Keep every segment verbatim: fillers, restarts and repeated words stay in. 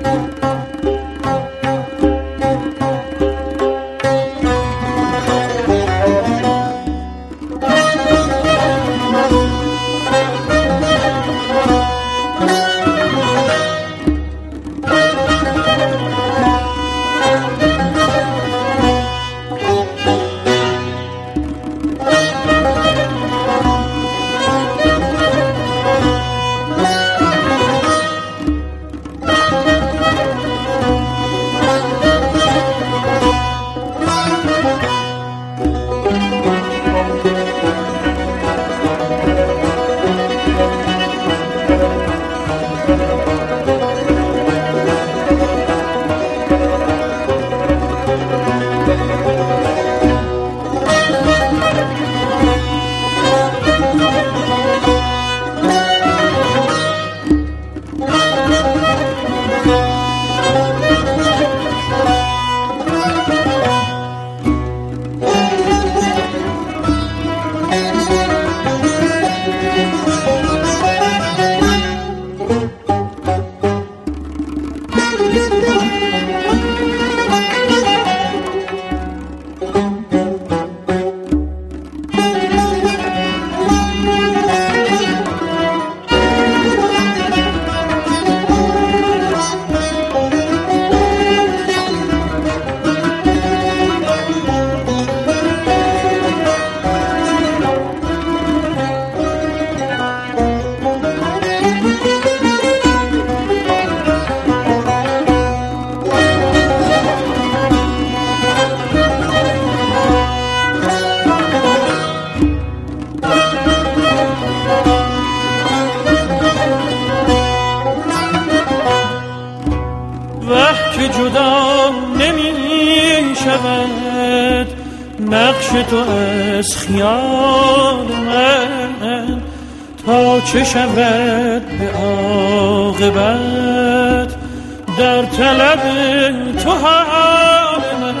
که جدا نمی شود نقش تو از خیال من، تا چه شود به عاقبت در طلب تو حال من.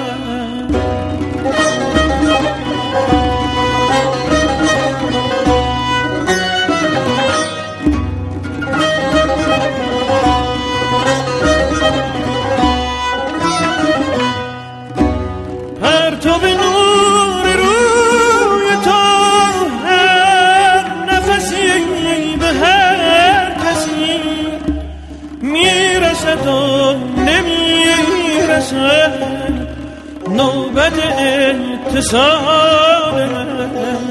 نوبت اتصال من،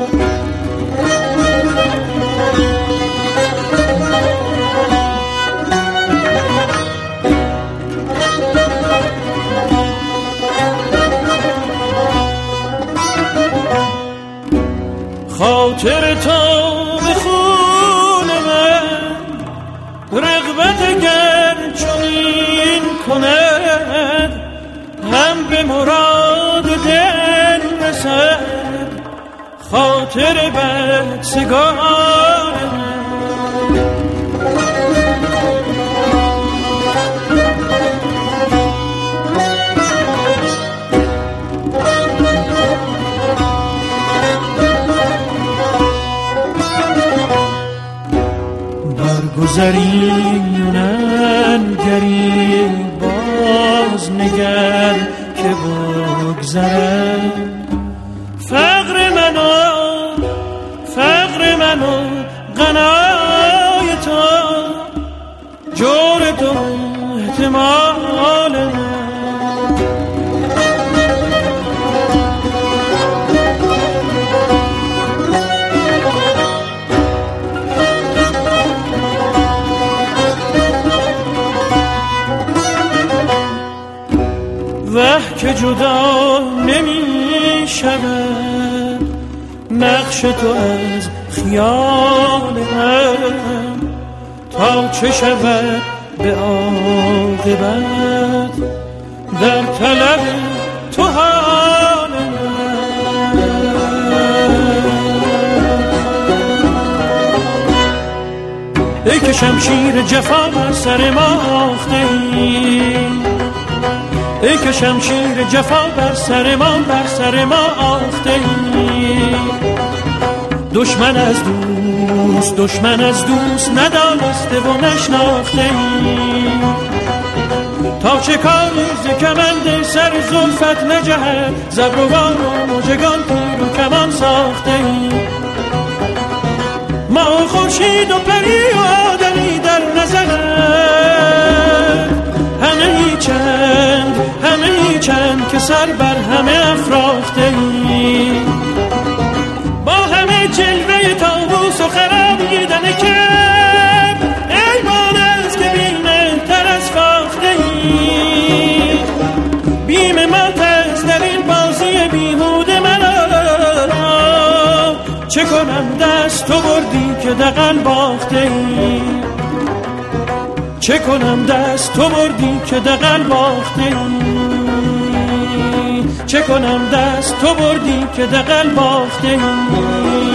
خاطر تو به خون من رغبت اگر چنین کند، هم به مراد دل رسد خاطر بدسگان من. برگذریم گری باز نگر که بگذرم، فقر منو فقر منو غنای تو، جور تو احتمال من. وه که جدا نمی شود نقش تو از خیال من، تا چه شود به عاقبت در طلب تو حال من. ای که شمشیر جفا بر سر ما آخته ای، ای که شمشیر جفا بر سر ما بر سر ما آخته ای. دشمن از دوست دشمن از دوست ندانسته و نشناخته ای. چه کاری ز کمند سر زلفت نجهد زبروان و مژگان تیر و کمان ساخته ای ما خورشید و پری و آدمی در نظرت همه ای چند همه ای چند که سر بر همه افراخته ای با همه جلوه طاووس و خرابیدن کرد ایمان است که بی‌مهتر از فاخته ای بیم ما تست در این بازی بیهوده مرا چه کنم دست تو بردی که دغل باخته ای چه کنم دست تو بردی که دغل باخته ای چه کنم دست تو بردی که دغل باخته ای